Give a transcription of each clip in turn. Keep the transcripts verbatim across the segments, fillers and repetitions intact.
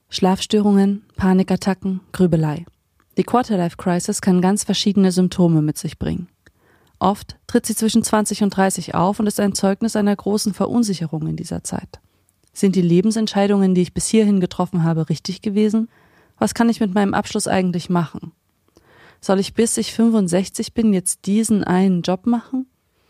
Schlafstörungen, Panikattacken, Grübelei. Die Quarterlife-Crisis kann ganz verschiedene Symptome mit sich bringen. Oft tritt sie zwischen zwanzig und dreißig auf und ist ein Zeugnis einer großen Verunsicherung in dieser Zeit. Sind die Lebensentscheidungen, die ich bis hierhin getroffen habe, richtig gewesen? Was kann ich mit meinem Abschluss eigentlich machen? Soll ich, bis ich fünfundsechzig bin, jetzt diesen einen Job machen?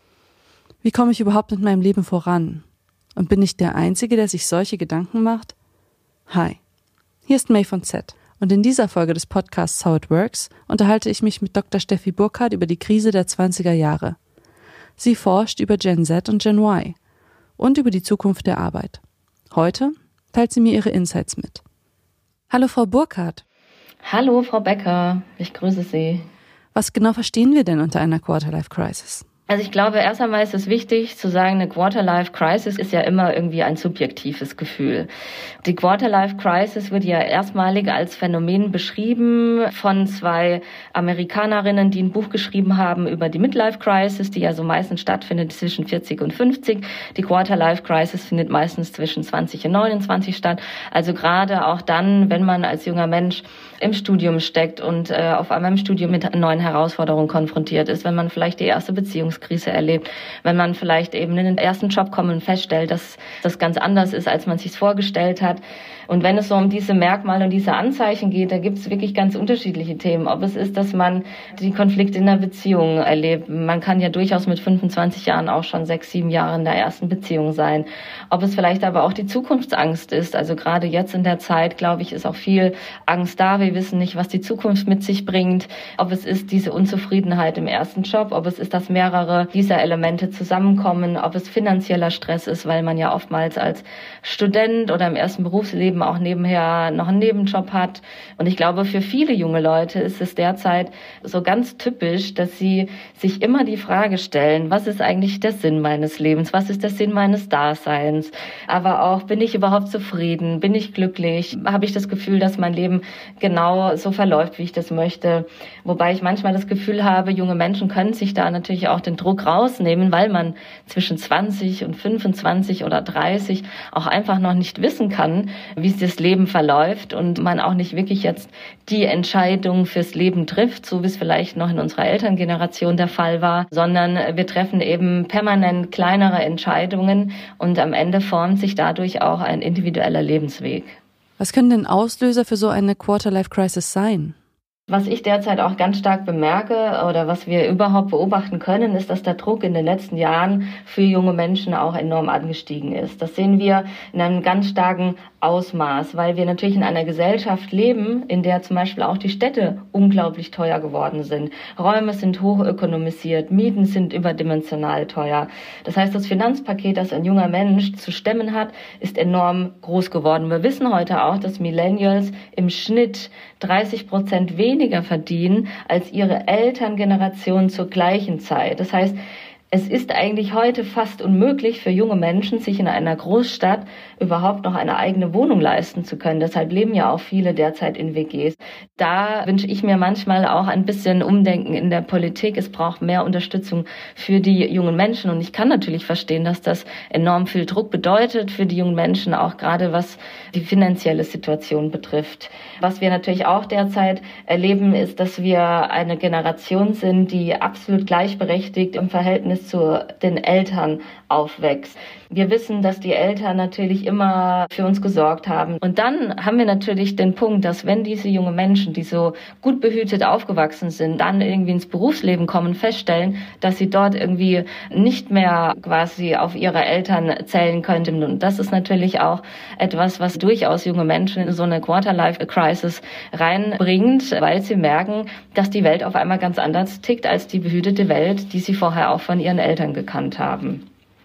Wie komme ich überhaupt mit meinem Leben voran? Und bin ich der Einzige, der sich solche Gedanken macht? Hi, hier ist May von Z. Und in dieser Folge des Podcasts How It Works unterhalte ich mich mit Doktor Steffi Burkhardt über die Krise der zwanziger Jahre. Sie forscht über Gen Z und Gen Y und über die Zukunft der Arbeit. Heute teilt sie mir ihre Insights mit. Hallo Frau Burkhardt. Hallo Frau Becker, ich grüße Sie. Was genau verstehen wir denn unter einer Quarterlife-Crisis? Also ich glaube, erst einmal ist es wichtig zu sagen, eine Quarterlife-Crisis ist ja immer irgendwie ein subjektives Gefühl. Die Quarterlife-Crisis wird ja erstmalig als Phänomen beschrieben von zwei Amerikanerinnen, die ein Buch geschrieben haben über die Midlife-Crisis, die ja so meistens stattfindet zwischen vierzig und fünfzig. Die Quarterlife-Crisis findet meistens zwischen zwanzig und neunundzwanzig statt. Also gerade auch dann, wenn man als junger Mensch im Studium steckt und äh, auf einmal im Studium mit neuen Herausforderungen konfrontiert ist, wenn man vielleicht die erste Beziehungskrise erlebt, wenn man vielleicht eben in den ersten Job kommt und feststellt, dass das ganz anders ist, als man sich vorgestellt hat. Und wenn es so um diese Merkmale und diese Anzeichen geht, da gibt es wirklich ganz unterschiedliche Themen. Ob es ist, dass man die Konflikte in der Beziehung erlebt. Man kann ja durchaus mit fünfundzwanzig Jahren auch schon sechs, sieben Jahre in der ersten Beziehung sein. Ob es vielleicht aber auch die Zukunftsangst ist. Also gerade jetzt in der Zeit, glaube ich, ist auch viel Angst da. Wir wissen nicht, was die Zukunft mit sich bringt. Ob es ist diese Unzufriedenheit im ersten Job, ob es ist, dass mehrere dieser Elemente zusammenkommen, ob es finanzieller Stress ist, weil man ja oftmals als Student oder im ersten Berufsleben auch nebenher noch einen Nebenjob hat. Und ich glaube, für viele junge Leute ist es derzeit so ganz typisch, dass sie sich immer die Frage stellen, was ist eigentlich der Sinn meines Lebens? Was ist der Sinn meines Daseins? Aber auch, bin ich überhaupt zufrieden? Bin ich glücklich? Habe ich das Gefühl, dass mein Leben genau so verläuft, wie ich das möchte? Wobei ich manchmal das Gefühl habe, junge Menschen können sich da natürlich auch den Druck rausnehmen, weil man zwischen zwanzig und fünfundzwanzig oder dreißig auch einfach noch nicht wissen kann, wie das Leben verläuft und man auch nicht wirklich jetzt die Entscheidung fürs Leben trifft, so wie es vielleicht noch in unserer Elterngeneration der Fall war, sondern wir treffen eben permanent kleinere Entscheidungen und am Ende formt sich dadurch auch ein individueller Lebensweg. Was können denn Auslöser für so eine Quarterlife-Crisis sein? Was ich derzeit auch ganz stark bemerke oder was wir überhaupt beobachten können, ist, dass der Druck in den letzten Jahren für junge Menschen auch enorm angestiegen ist. Das sehen wir in einem ganz starken Ausmaß, weil wir natürlich in einer Gesellschaft leben, in der zum Beispiel auch die Städte unglaublich teuer geworden sind. Räume sind hochökonomisiert, Mieten sind überdimensional teuer. Das heißt, das Finanzpaket, das ein junger Mensch zu stemmen hat, ist enorm groß geworden. Wir wissen heute auch, dass Millennials im Schnitt dreißig Prozent weniger verdienen als ihre Elterngeneration zur gleichen Zeit. Das heißt, es ist eigentlich heute fast unmöglich für junge Menschen, sich in einer Großstadt überhaupt noch eine eigene Wohnung leisten zu können. Deshalb leben ja auch viele derzeit in W Gs. Da wünsche ich mir manchmal auch ein bisschen Umdenken in der Politik. Es braucht mehr Unterstützung für die jungen Menschen. Und ich kann natürlich verstehen, dass das enorm viel Druck bedeutet für die jungen Menschen, auch gerade was die finanzielle Situation betrifft. Was wir natürlich auch derzeit erleben, ist, dass wir eine Generation sind, die absolut gleichberechtigt im Verhältnis zu den Eltern aufwächst. Wir wissen, dass die Eltern natürlich immer für uns gesorgt haben. Und dann haben wir natürlich den Punkt, dass wenn diese jungen Menschen, die so gut behütet aufgewachsen sind, dann irgendwie ins Berufsleben kommen, feststellen, dass sie dort irgendwie nicht mehr quasi auf ihre Eltern zählen könnten. Und das ist natürlich auch etwas, was durchaus junge Menschen in so eine Quarterlife-Crisis reinbringt, weil sie merken, dass die Welt auf einmal ganz anders tickt als die behütete Welt, die sie vorher auch von ihren Eltern gekannt haben.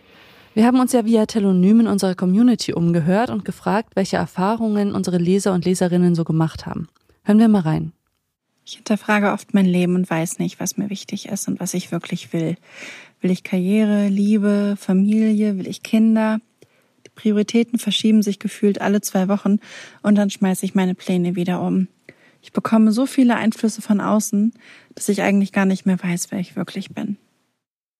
Wir haben uns ja via Telonym in unserer Community umgehört und gefragt, welche Erfahrungen unsere Leser und Leserinnen so gemacht haben. Hören wir mal rein. Ich hinterfrage oft mein Leben und weiß nicht, was mir wichtig ist und was ich wirklich will. Will ich Karriere, Liebe, Familie, will ich Kinder? Die Prioritäten verschieben sich gefühlt alle zwei Wochen und dann schmeiße ich meine Pläne wieder um. Ich bekomme so viele Einflüsse von außen, dass ich eigentlich gar nicht mehr weiß, wer ich wirklich bin.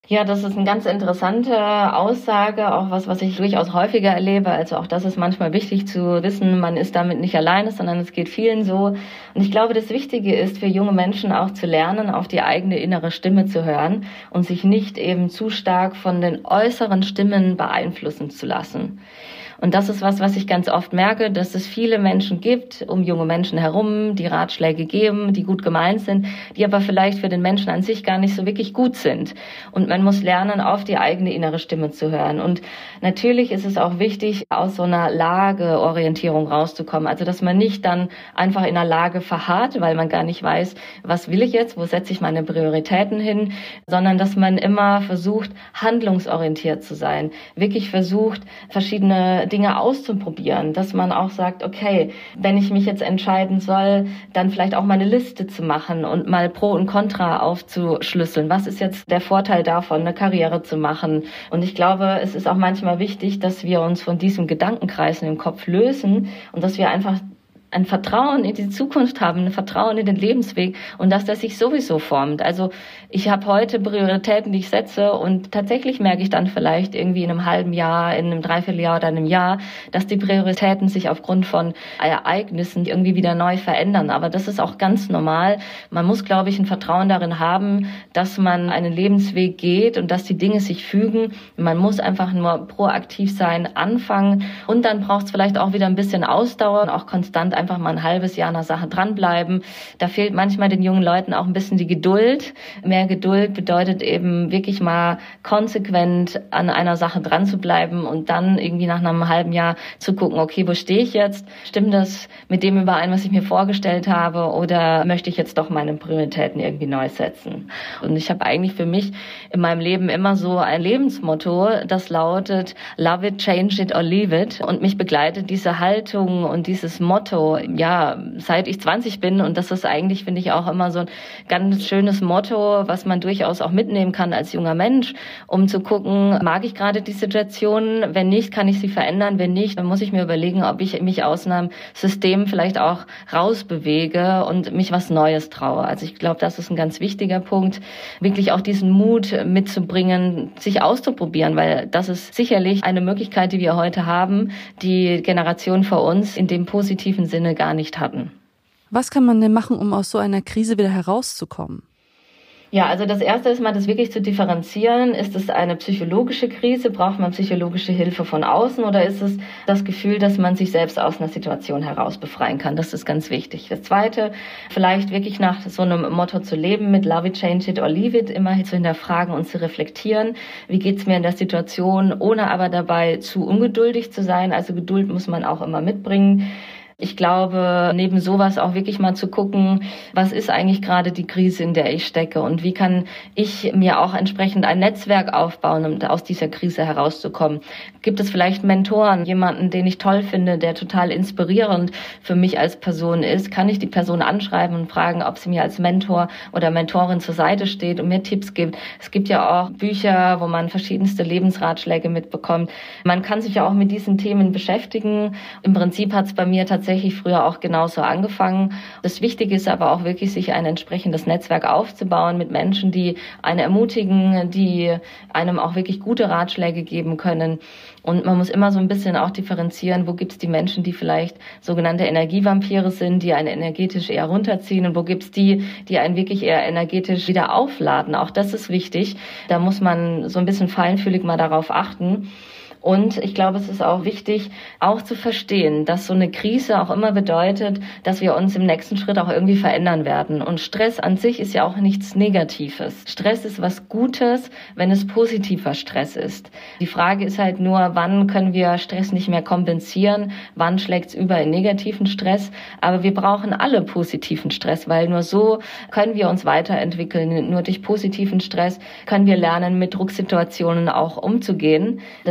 Ja, das ist eine ganz interessante Aussage, auch was, was ich durchaus häufiger erlebe. Also auch das ist manchmal wichtig zu wissen, man ist damit nicht alleine, sondern es geht vielen so. Und ich glaube, das Wichtige ist für junge Menschen auch zu lernen, auf die eigene innere Stimme zu hören und sich nicht eben zu stark von den äußeren Stimmen beeinflussen zu lassen. Und das ist was, was ich ganz oft merke, dass es viele Menschen gibt, um junge Menschen herum, die Ratschläge geben, die gut gemeint sind, die aber vielleicht für den Menschen an sich gar nicht so wirklich gut sind. Und man muss lernen, auf die eigene innere Stimme zu hören. Und natürlich ist es auch wichtig, aus so einer Lageorientierung rauszukommen. Also, dass man nicht dann einfach in einer Lage verharrt, weil man gar nicht weiß, was will ich jetzt, wo setze ich meine Prioritäten hin, sondern dass man immer versucht, handlungsorientiert zu sein. Wirklich versucht, verschiedene Dinge auszuprobieren, dass man auch sagt, okay, wenn ich mich jetzt entscheiden soll, dann vielleicht auch mal eine Liste zu machen und mal Pro und Contra aufzuschlüsseln. Was ist jetzt der Vorteil davon, eine Karriere zu machen? Und ich glaube, es ist auch manchmal wichtig, dass wir uns von diesem Gedankenkreisen im Kopf lösen und dass wir einfach ein Vertrauen in die Zukunft haben, ein Vertrauen in den Lebensweg und dass das sich sowieso formt. Also ich habe heute Prioritäten, die ich setze und tatsächlich merke ich dann vielleicht irgendwie in einem halben Jahr, in einem Dreivierteljahr oder einem Jahr, dass die Prioritäten sich aufgrund von Ereignissen irgendwie wieder neu verändern. Aber das ist auch ganz normal. Man muss, glaube ich, ein Vertrauen darin haben, dass man einen Lebensweg geht und dass die Dinge sich fügen. Man muss einfach nur proaktiv sein, anfangen und dann braucht es vielleicht auch wieder ein bisschen Ausdauer und auch konstant einfach mal ein halbes Jahr an der Sache dranbleiben. Da fehlt manchmal den jungen Leuten auch ein bisschen die Geduld. Mehr Geduld bedeutet eben wirklich mal konsequent an einer Sache dran zu bleiben und dann irgendwie nach einem halben Jahr zu gucken, okay, wo stehe ich jetzt? Stimmt das mit dem überein, was ich mir vorgestellt habe oder möchte ich jetzt doch meine Prioritäten irgendwie neu setzen? Und ich habe eigentlich für mich in meinem Leben immer so ein Lebensmotto, das lautet Love it, change it or leave it. Und mich begleitet diese Haltung und dieses Motto ja, seit ich zwanzig bin und das ist eigentlich, finde ich, auch immer so ein ganz schönes Motto, was man durchaus auch mitnehmen kann als junger Mensch, um zu gucken, mag ich gerade die Situation? Wenn nicht, kann ich sie verändern. Wenn nicht, dann muss ich mir überlegen, ob ich mich aus einem System vielleicht auch rausbewege und mich was Neues traue. Also ich glaube, das ist ein ganz wichtiger Punkt, wirklich auch diesen Mut mitzubringen, sich auszuprobieren, weil das ist sicherlich eine Möglichkeit, die wir heute haben, die Generation vor uns in dem positiven Sinne gar nicht hatten. Was kann man denn machen, um aus so einer Krise wieder herauszukommen? Ja, also das Erste ist mal, das wirklich zu differenzieren. Ist es eine psychologische Krise? Braucht man psychologische Hilfe von außen? Oder ist es das Gefühl, dass man sich selbst aus einer Situation heraus befreien kann? Das ist ganz wichtig. Das Zweite, vielleicht wirklich nach so einem Motto zu leben, mit Love it, change it or leave it, immer zu hinterfragen und zu reflektieren. Wie geht's mir in der Situation, ohne aber dabei zu ungeduldig zu sein? Also Geduld muss man auch immer mitbringen. Ich glaube, neben sowas auch wirklich mal zu gucken, was ist eigentlich gerade die Krise, in der ich stecke und wie kann ich mir auch entsprechend ein Netzwerk aufbauen, um aus dieser Krise herauszukommen. Gibt es vielleicht Mentoren, jemanden, den ich toll finde, der total inspirierend für mich als Person ist? Kann ich die Person anschreiben und fragen, ob sie mir als Mentor oder Mentorin zur Seite steht und mir Tipps gibt? Es gibt ja auch Bücher, wo man verschiedenste Lebensratschläge mitbekommt. Man kann sich ja auch mit diesen Themen beschäftigen. Im Prinzip hat es bei mir tatsächlich tatsächlich früher auch genauso angefangen. Das Wichtige ist aber auch wirklich, sich ein entsprechendes Netzwerk aufzubauen mit Menschen, die einen ermutigen, die einem auch wirklich gute Ratschläge geben können. Und man muss immer so ein bisschen auch differenzieren, wo gibt es die Menschen, die vielleicht sogenannte Energievampire sind, die einen energetisch eher runterziehen und wo gibt es die, die einen wirklich eher energetisch wieder aufladen. Auch das ist wichtig. Da muss man so ein bisschen feinfühlig mal darauf achten. Und ich glaube, es ist auch wichtig, auch zu verstehen, dass so eine Krise auch immer bedeutet, dass wir uns im nächsten Schritt auch irgendwie verändern werden. Und Stress an sich ist ja auch nichts Negatives. Stress ist was Gutes, wenn es positiver Stress ist. Die Frage ist halt nur, wann können wir Stress nicht mehr kompensieren? Wann schlägt es über in negativen Stress? Aber wir brauchen alle positiven Stress, weil nur so können wir uns weiterentwickeln. Nur durch positiven Stress können wir lernen, mit Drucksituationen auch umzugehen. Das ist so ein bisschen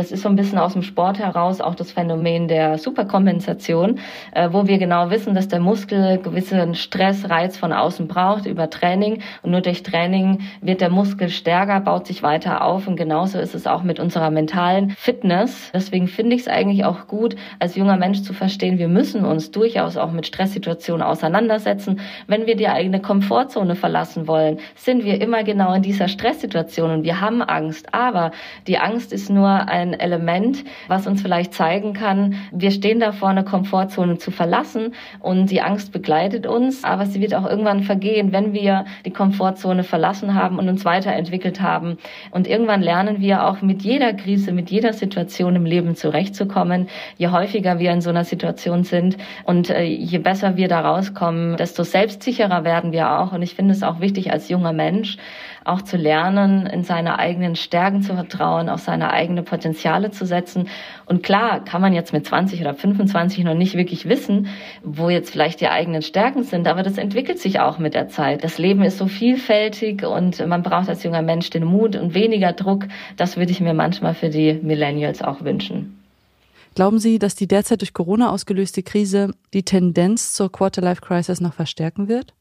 wissen aus dem Sport heraus auch das Phänomen der Superkompensation, äh, wo wir genau wissen, dass der Muskel gewissen Stressreiz von außen braucht über Training. Und nur durch Training wird der Muskel stärker, baut sich weiter auf. Und genauso ist es auch mit unserer mentalen Fitness. Deswegen finde ich es eigentlich auch gut, als junger Mensch zu verstehen, wir müssen uns durchaus auch mit Stresssituationen auseinandersetzen. Wenn wir die eigene Komfortzone verlassen wollen, sind wir immer genau in dieser Stresssituation und wir haben Angst. Aber die Angst ist nur ein Element, was uns vielleicht zeigen kann, wir stehen davor, eine Komfortzone zu verlassen und die Angst begleitet uns, aber sie wird auch irgendwann vergehen, wenn wir die Komfortzone verlassen haben und uns weiterentwickelt haben. Und irgendwann lernen wir auch mit jeder Krise, mit jeder Situation im Leben zurechtzukommen. Je häufiger wir in so einer Situation sind und äh, je besser wir da rauskommen, desto selbstsicherer werden wir auch. Und ich finde es auch wichtig als junger Mensch, auch zu lernen, in seine eigenen Stärken zu vertrauen, auf seine eigenen Potenziale zu setzen. Und klar kann man jetzt mit zwanzig oder fünfundzwanzig noch nicht wirklich wissen, wo jetzt vielleicht die eigenen Stärken sind, aber das entwickelt sich auch mit der Zeit. Das Leben ist so vielfältig und man braucht als junger Mensch den Mut und weniger Druck. Das würde ich mir manchmal für die Millennials auch wünschen. Glauben Sie, dass die derzeit durch Corona ausgelöste Krise die Tendenz zur Quarter-Life-Crisis noch verstärken wird?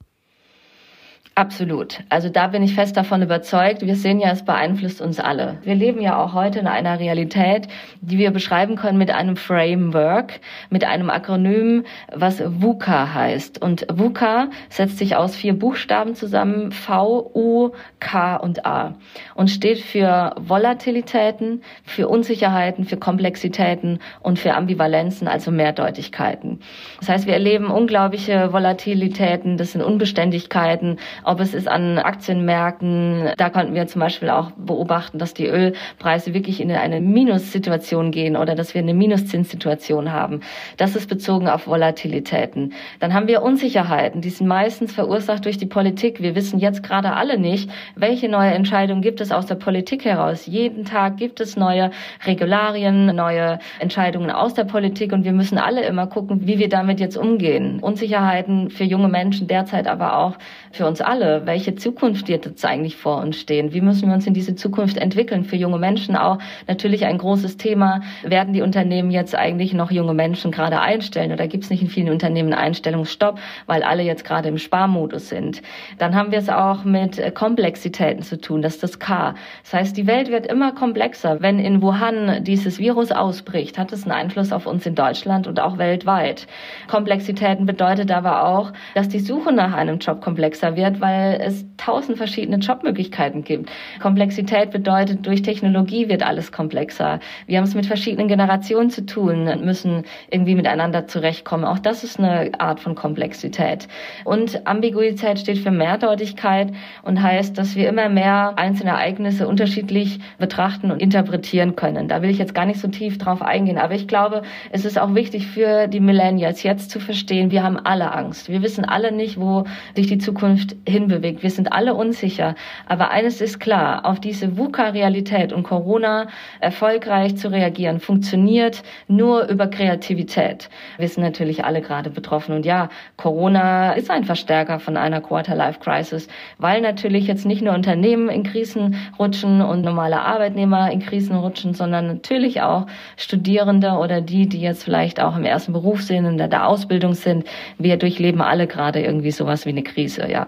Absolut. Also da bin ich fest davon überzeugt. Wir sehen ja, es beeinflusst uns alle. Wir leben ja auch heute in einer Realität, die wir beschreiben können mit einem Framework, mit einem Akronym, was VUCA heißt. Und VUCA setzt sich aus vier Buchstaben zusammen, V, U, K und A. Und steht für Volatilitäten, für Unsicherheiten, für Komplexitäten und für Ambivalenzen, also Mehrdeutigkeiten. Das heißt, wir erleben unglaubliche Volatilitäten, das sind Unbeständigkeiten, ob es ist an Aktienmärkten, da konnten wir zum Beispiel auch beobachten, dass die Ölpreise wirklich in eine Minussituation gehen oder dass wir eine Minuszinssituation haben. Das ist bezogen auf Volatilitäten. Dann haben wir Unsicherheiten, die sind meistens verursacht durch die Politik. Wir wissen jetzt gerade alle nicht, welche neue Entscheidungen gibt es aus der Politik heraus. Jeden Tag gibt es neue Regularien, neue Entscheidungen aus der Politik und wir müssen alle immer gucken, wie wir damit jetzt umgehen. Unsicherheiten für junge Menschen derzeit, aber auch für uns alle. Welche Zukunft wird jetzt eigentlich vor uns stehen? Wie müssen wir uns in diese Zukunft entwickeln? Für junge Menschen auch natürlich ein großes Thema. Werden die Unternehmen jetzt eigentlich noch junge Menschen gerade einstellen? Oder gibt es nicht in vielen Unternehmen einen Einstellungsstopp, weil alle jetzt gerade im Sparmodus sind? Dann haben wir es auch mit Komplexitäten zu tun. Das ist das K. Das heißt, die Welt wird immer komplexer. Wenn in Wuhan dieses Virus ausbricht, hat es einen Einfluss auf uns in Deutschland und auch weltweit. Komplexitäten bedeutet aber auch, dass die Suche nach einem Job komplexer wird, weil es tausend verschiedene Jobmöglichkeiten gibt. Komplexität bedeutet, durch Technologie wird alles komplexer. Wir haben es mit verschiedenen Generationen zu tun und müssen irgendwie miteinander zurechtkommen. Auch das ist eine Art von Komplexität. Und Ambiguität steht für Mehrdeutigkeit und heißt, dass wir immer mehr einzelne Ereignisse unterschiedlich betrachten und interpretieren können. Da will ich jetzt gar nicht so tief drauf eingehen, aber ich glaube, es ist auch wichtig für die Millennials jetzt zu verstehen, wir haben alle Angst. Wir wissen alle nicht, wo sich die Zukunft hinbewegt. Wir sind alle unsicher. Aber eines ist klar, auf diese VUCA-Realität und Corona erfolgreich zu reagieren, funktioniert nur über Kreativität. Wir sind natürlich alle gerade betroffen. Und ja, Corona ist ein Verstärker von einer Quarter-Life-Crisis, weil natürlich jetzt nicht nur Unternehmen in Krisen rutschen und normale Arbeitnehmer in Krisen rutschen, sondern natürlich auch Studierende oder die, die jetzt vielleicht auch im ersten Beruf sind, in der Ausbildung sind. Wir durchleben alle gerade irgendwie sowas wie eine Krise, ja.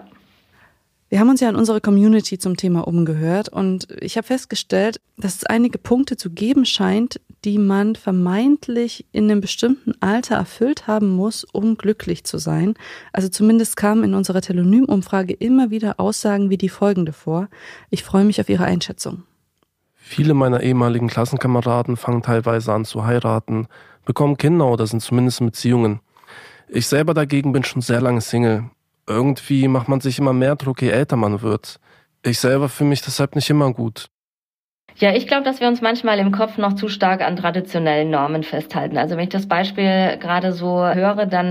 Wir haben uns ja in unserer Community zum Thema umgehört und ich habe festgestellt, dass es einige Punkte zu geben scheint, die man vermeintlich in einem bestimmten Alter erfüllt haben muss, um glücklich zu sein. Also zumindest kamen in unserer Telonym-Umfrage immer wieder Aussagen wie die folgende vor. Ich freue mich auf Ihre Einschätzung. Viele meiner ehemaligen Klassenkameraden fangen teilweise an zu heiraten, bekommen Kinder oder sind zumindest in Beziehungen. Ich selber dagegen bin schon sehr lange Single. Irgendwie macht man sich immer mehr Druck, je älter man wird. Ich selber fühle mich deshalb nicht immer gut. Ja, ich glaube, dass wir uns manchmal im Kopf noch zu stark an traditionellen Normen festhalten. Also wenn ich das Beispiel gerade so höre, dann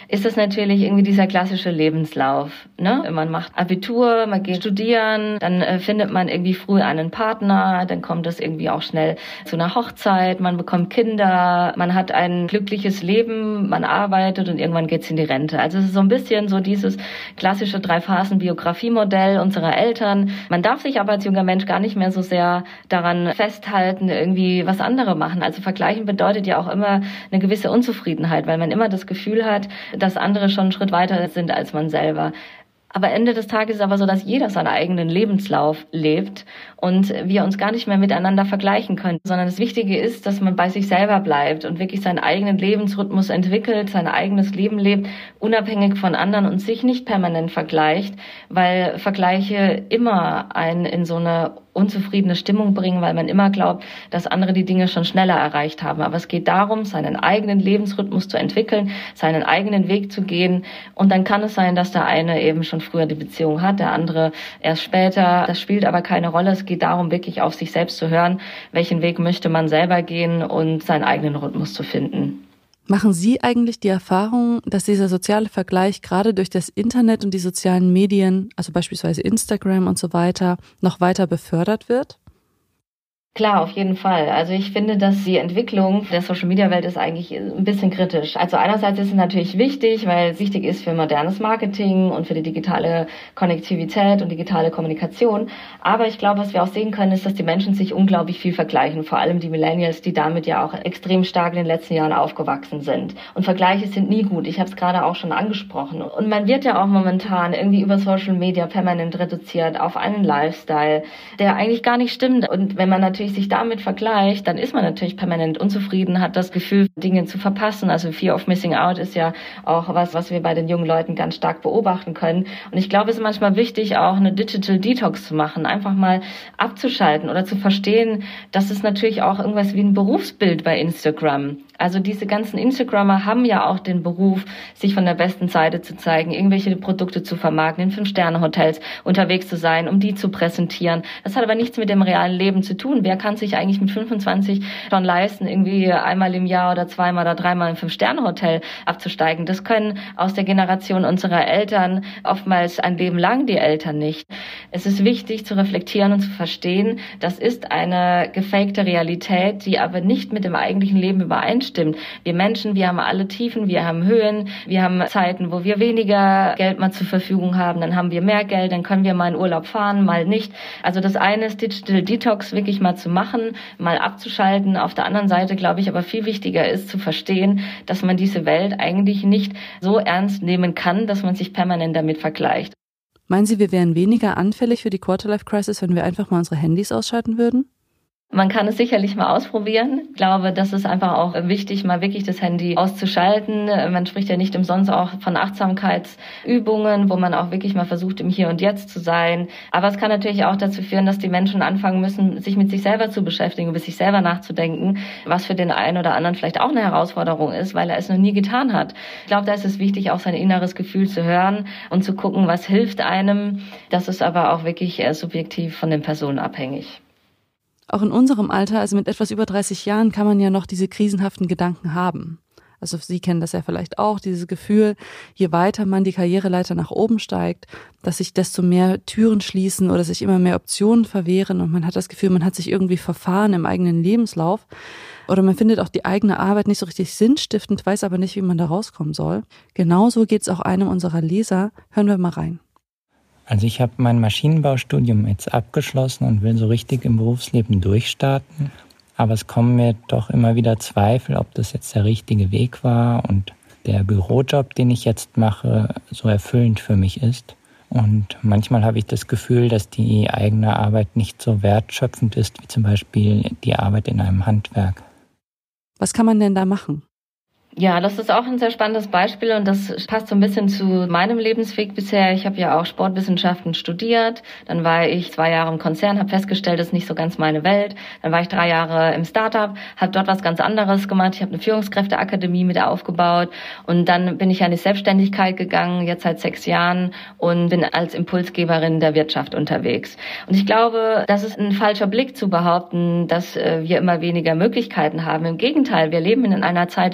ist das natürlich irgendwie dieser klassische Lebenslauf. Ne? Man macht Abitur, man geht studieren, dann äh, findet man irgendwie früh einen Partner, dann kommt es irgendwie auch schnell zu einer Hochzeit, man bekommt Kinder, man hat ein glückliches Leben, man arbeitet und irgendwann geht's in die Rente. Also es ist so ein bisschen so dieses klassische Drei-Phasen-Biografiemodell unserer Eltern. Man darf sich aber als junger Mensch gar nicht mehr so sehr daran festhalten, irgendwie was andere machen. Also vergleichen bedeutet ja auch immer eine gewisse Unzufriedenheit, weil man immer das Gefühl hat, dass andere schon einen Schritt weiter sind als man selber. Aber Ende des Tages ist es aber so, dass jeder seinen eigenen Lebenslauf lebt und wir uns gar nicht mehr miteinander vergleichen können, sondern das Wichtige ist, dass man bei sich selber bleibt und wirklich seinen eigenen Lebensrhythmus entwickelt, sein eigenes Leben lebt, unabhängig von anderen und sich nicht permanent vergleicht, weil Vergleiche immer einen in so eine unzufriedene Stimmung bringen, weil man immer glaubt, dass andere die Dinge schon schneller erreicht haben. Aber es geht darum, seinen eigenen Lebensrhythmus zu entwickeln, seinen eigenen Weg zu gehen. Und dann kann es sein, dass der eine eben schon früher die Beziehung hat, der andere erst später. Das spielt aber keine Rolle. Es geht darum, wirklich auf sich selbst zu hören, welchen Weg möchte man selber gehen und seinen eigenen Rhythmus zu finden. Machen Sie eigentlich die Erfahrung, dass dieser soziale Vergleich gerade durch das Internet und die sozialen Medien, also beispielsweise Instagram und so weiter, noch weiter befördert wird? Klar, auf jeden Fall. Also ich finde, dass die Entwicklung der Social-Media-Welt ist eigentlich ein bisschen kritisch. Also einerseits ist es natürlich wichtig, weil es wichtig ist für modernes Marketing und für die digitale Konnektivität und digitale Kommunikation. Aber ich glaube, was wir auch sehen können, ist, dass die Menschen sich unglaublich viel vergleichen. Vor allem die Millennials, die damit ja auch extrem stark in den letzten Jahren aufgewachsen sind. Und Vergleiche sind nie gut. Ich habe es gerade auch schon angesprochen. Und man wird ja auch momentan irgendwie über Social-Media permanent reduziert auf einen Lifestyle, der eigentlich gar nicht stimmt. Und wenn man natürlich sich damit vergleicht, dann ist man natürlich permanent unzufrieden, hat das Gefühl, Dinge zu verpassen. Also Fear of Missing Out ist ja auch was, was wir bei den jungen Leuten ganz stark beobachten können. Und ich glaube, es ist manchmal wichtig, auch eine Digital Detox zu machen, einfach mal abzuschalten oder zu verstehen, dass es natürlich auch irgendwas wie ein Berufsbild bei Instagram. Also diese ganzen Instagrammer haben ja auch den Beruf, sich von der besten Seite zu zeigen, irgendwelche Produkte zu vermarkten, in Fünf-Sterne-Hotels unterwegs zu sein, um die zu präsentieren. Das hat aber nichts mit dem realen Leben zu tun. Wer kann sich eigentlich mit fünfundzwanzig schon leisten, irgendwie einmal im Jahr oder zweimal oder dreimal im Fünf-Sterne-Hotel abzusteigen? Das können aus der Generation unserer Eltern oftmals ein Leben lang die Eltern nicht. Es ist wichtig zu reflektieren und zu verstehen, das ist eine gefakte Realität, die aber nicht mit dem eigentlichen Leben übereinstimmt. Stimmt. Wir Menschen, wir haben alle Tiefen, wir haben Höhen, wir haben Zeiten, wo wir weniger Geld mal zur Verfügung haben, dann haben wir mehr Geld, dann können wir mal in Urlaub fahren, mal nicht. Also das eine ist Digital Detox wirklich mal zu machen, mal abzuschalten. Auf der anderen Seite, glaube ich, aber viel wichtiger ist zu verstehen, dass man diese Welt eigentlich nicht so ernst nehmen kann, dass man sich permanent damit vergleicht. Meinen Sie, wir wären weniger anfällig für die Quarterlife-Crisis, wenn wir einfach mal unsere Handys ausschalten würden? Man kann es sicherlich mal ausprobieren. Ich glaube, das ist einfach auch wichtig, mal wirklich das Handy auszuschalten. Man spricht ja nicht umsonst auch von Achtsamkeitsübungen, wo man auch wirklich mal versucht, im Hier und Jetzt zu sein. Aber es kann natürlich auch dazu führen, dass die Menschen anfangen müssen, sich mit sich selber zu beschäftigen, über sich selber nachzudenken, was für den einen oder anderen vielleicht auch eine Herausforderung ist, weil er es noch nie getan hat. Ich glaube, da ist es wichtig, auch sein inneres Gefühl zu hören und zu gucken, was hilft einem. Das ist aber auch wirklich subjektiv von den Personen abhängig. Auch in unserem Alter, also mit etwas über dreißig Jahren, kann man ja noch diese krisenhaften Gedanken haben. Also Sie kennen das ja vielleicht auch, dieses Gefühl, je weiter man die Karriereleiter nach oben steigt, dass sich desto mehr Türen schließen oder sich immer mehr Optionen verwehren und man hat das Gefühl, man hat sich irgendwie verfahren im eigenen Lebenslauf oder man findet auch die eigene Arbeit nicht so richtig sinnstiftend, weiß aber nicht, wie man da rauskommen soll. Genauso geht es auch einem unserer Leser. Hören wir mal rein. Also ich habe mein Maschinenbaustudium jetzt abgeschlossen und will so richtig im Berufsleben durchstarten. Aber es kommen mir doch immer wieder Zweifel, ob das jetzt der richtige Weg war und der Bürojob, den ich jetzt mache, so erfüllend für mich ist. Und manchmal habe ich das Gefühl, dass die eigene Arbeit nicht so wertschöpfend ist, wie zum Beispiel die Arbeit in einem Handwerk. Was kann man denn da machen? Ja, das ist auch ein sehr spannendes Beispiel und das passt so ein bisschen zu meinem Lebensweg bisher. Ich habe ja auch Sportwissenschaften studiert, dann war ich zwei Jahre im Konzern, habe festgestellt, das ist nicht so ganz meine Welt. Dann war ich drei Jahre im Startup, habe dort was ganz anderes gemacht. Ich habe eine Führungskräfteakademie mit aufgebaut und dann bin ich an die Selbstständigkeit gegangen, jetzt seit sechs Jahren und bin als Impulsgeberin der Wirtschaft unterwegs. Und ich glaube, das ist ein falscher Blick zu behaupten, dass wir immer weniger Möglichkeiten haben. Im Gegenteil, wir leben in einer Zeit der Multi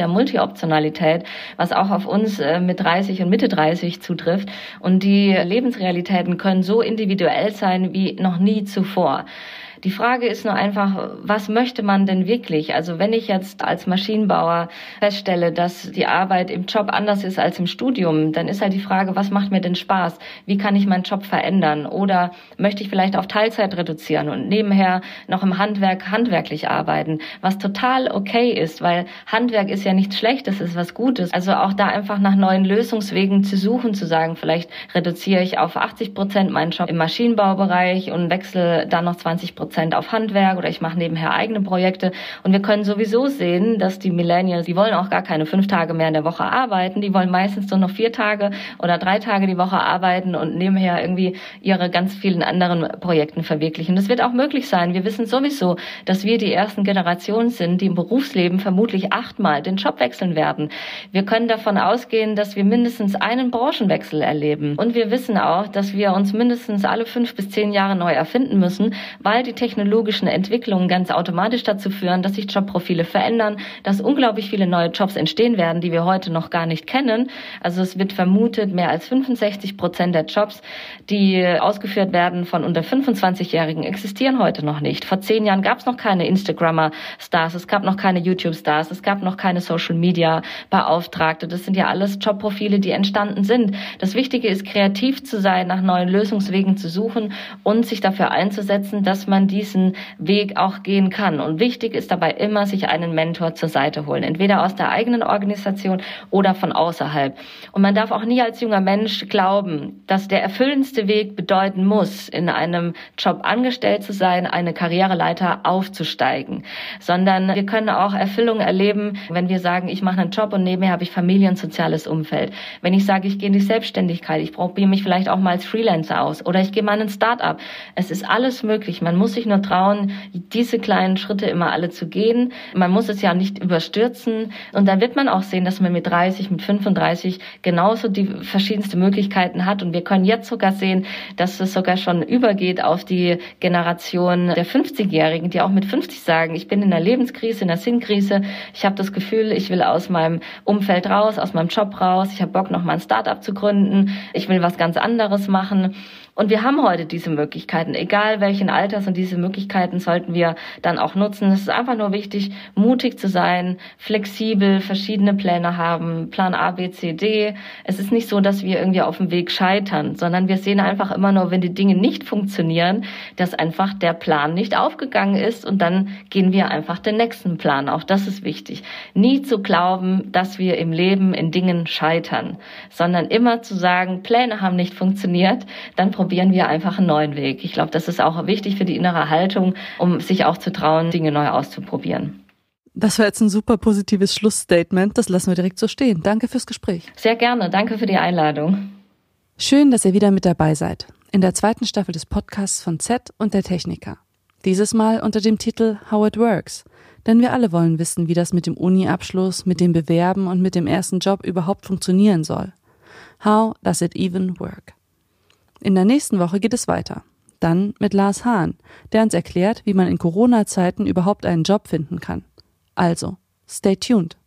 Multi-Optionalität, was auch auf uns mit dreißig und Mitte dreißig zutrifft. Und die Lebensrealitäten können so individuell sein wie noch nie zuvor. Die Frage ist nur einfach, was möchte man denn wirklich? Also wenn ich jetzt als Maschinenbauer feststelle, dass die Arbeit im Job anders ist als im Studium, dann ist halt die Frage, was macht mir denn Spaß? Wie kann ich meinen Job verändern? Oder möchte ich vielleicht auf Teilzeit reduzieren und nebenher noch im Handwerk handwerklich arbeiten? Was total okay ist, weil Handwerk ist ja nichts Schlechtes, ist was Gutes. Also auch da einfach nach neuen Lösungswegen zu suchen, zu sagen, vielleicht reduziere ich auf achtzig Prozent meinen Job im Maschinenbaubereich und wechsle dann noch zwanzig Prozent auf Handwerk oder ich mache nebenher eigene Projekte. Und wir können sowieso sehen, dass die Millennials, die wollen auch gar keine fünf Tage mehr in der Woche arbeiten, die wollen meistens nur noch vier Tage oder drei Tage die Woche arbeiten und nebenher irgendwie ihre ganz vielen anderen Projekten verwirklichen. Das wird auch möglich sein. Wir wissen sowieso, dass wir die ersten Generationen sind, die im Berufsleben vermutlich achtmal den Job wechseln werden. Wir können davon ausgehen, dass wir mindestens einen Branchenwechsel erleben. Und wir wissen auch, dass wir uns mindestens alle fünf bis zehn Jahre neu erfinden müssen, weil die technologischen Entwicklungen ganz automatisch dazu führen, dass sich Jobprofile verändern, dass unglaublich viele neue Jobs entstehen werden, die wir heute noch gar nicht kennen. Also es wird vermutet, mehr als fünfundsechzig Prozent der Jobs, die ausgeführt werden von unter fünfundzwanzigjährigen, existieren heute noch nicht. Vor zehn Jahren gab es noch keine Instagrammer-Stars, es gab noch keine YouTube-Stars, es gab noch keine Social-Media-Beauftragte. Das sind ja alles Jobprofile, die entstanden sind. Das Wichtige ist, kreativ zu sein, nach neuen Lösungswegen zu suchen und sich dafür einzusetzen, dass man diesen Weg auch gehen kann. Und wichtig ist dabei immer, sich einen Mentor zur Seite holen, entweder aus der eigenen Organisation oder von außerhalb. Und man darf auch nie als junger Mensch glauben, dass der erfüllendste Weg bedeuten muss, in einem Job angestellt zu sein, eine Karriereleiter aufzusteigen, sondern wir können auch Erfüllung erleben, wenn wir sagen, ich mache einen Job und nebenher habe ich Familie und soziales Umfeld. Wenn ich sage, ich gehe in die Selbstständigkeit, ich probiere mich vielleicht auch mal als Freelancer aus oder ich gehe mal in ein Start-up. Es ist alles möglich. Man muss sich nur trauen, diese kleinen Schritte immer alle zu gehen. Man muss es ja nicht überstürzen. Und dann wird man auch sehen, dass man mit dreißig, mit fünfunddreißig genauso die verschiedensten Möglichkeiten hat. Und wir können jetzt sogar sehen, dass es sogar schon übergeht auf die Generation der fünfzigjährigen, die auch mit fünfzig sagen, ich bin in einer Lebenskrise, in einer Sinnkrise. Ich habe das Gefühl, ich will aus meinem Umfeld raus, aus meinem Job raus. Ich habe Bock, noch mal ein Start-up zu gründen. Ich will was ganz anderes machen. Und wir haben heute diese Möglichkeiten, egal welchen Alters, und diese Möglichkeiten sollten wir dann auch nutzen. Es ist einfach nur wichtig, mutig zu sein, flexibel, verschiedene Pläne haben, Plan A, B, C, D. Es ist nicht so, dass wir irgendwie auf dem Weg scheitern, sondern wir sehen einfach immer nur, wenn die Dinge nicht funktionieren, dass einfach der Plan nicht aufgegangen ist und dann gehen wir einfach den nächsten Plan. Auch das ist wichtig. Nie zu glauben, dass wir im Leben in Dingen scheitern, sondern immer zu sagen, Pläne haben nicht funktioniert, dann probieren wir einfach einen neuen Weg. Ich glaube, das ist auch wichtig für die innere Haltung, um sich auch zu trauen, Dinge neu auszuprobieren. Das war jetzt ein super positives Schlussstatement. Das lassen wir direkt so stehen. Danke fürs Gespräch. Sehr gerne. Danke für die Einladung. Schön, dass ihr wieder mit dabei seid. In der zweiten Staffel des Podcasts von Z und der Techniker. Dieses Mal unter dem Titel How It Works. Denn wir alle wollen wissen, wie das mit dem Uni-Abschluss, mit dem Bewerben und mit dem ersten Job überhaupt funktionieren soll. How does it even work? In der nächsten Woche geht es weiter. Dann mit Lars Hahn, der uns erklärt, wie man in Corona-Zeiten überhaupt einen Job finden kann. Also, stay tuned.